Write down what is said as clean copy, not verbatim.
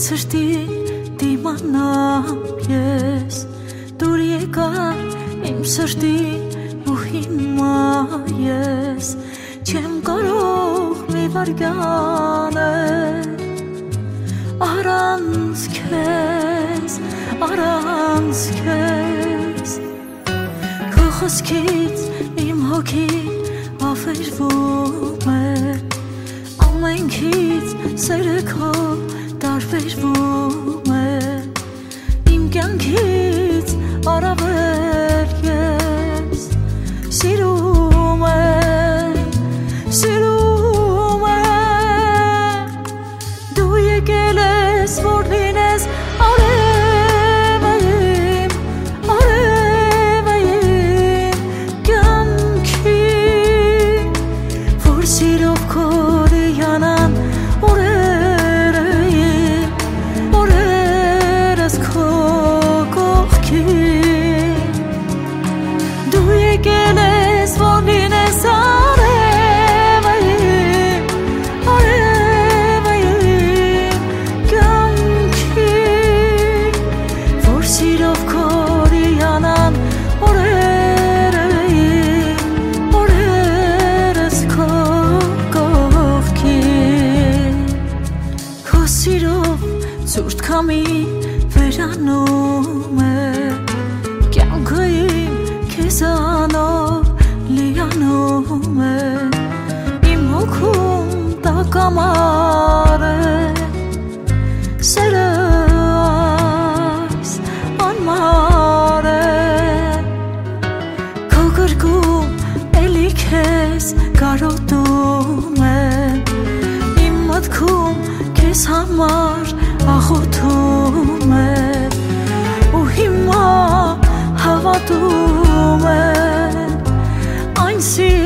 Սրտի դիմանամ ես Դուր եկար իմ սրտի ու հիմա ես Չեմ կարող մի վարգան Առանց քեզ Քո խոսքից իմ հոգին ավերվում է Ամենքից սերը քո տարբերվում է Իմ կյանքից առավել ես Սիրում եմ Դու եկել ես որ լինես արևը իմ կյանքի Որ սիրով քորյանան օրերս քո կողքին Դու եկել ես որ լինես արևը իմ կյանքի Որ սիրով քորյանան օրերս քո կողքին Քո սիրով ցուրտ քամի վերանում է Կյանքը իմ քեզանով լիանում է Իմ հոգում տակամար է Սերը այս անմար է Քո գրկում էլի քեզ կարոտում է Իմ մտքում քեզ համար աղոթում է Ու հիմա հավատում է Այն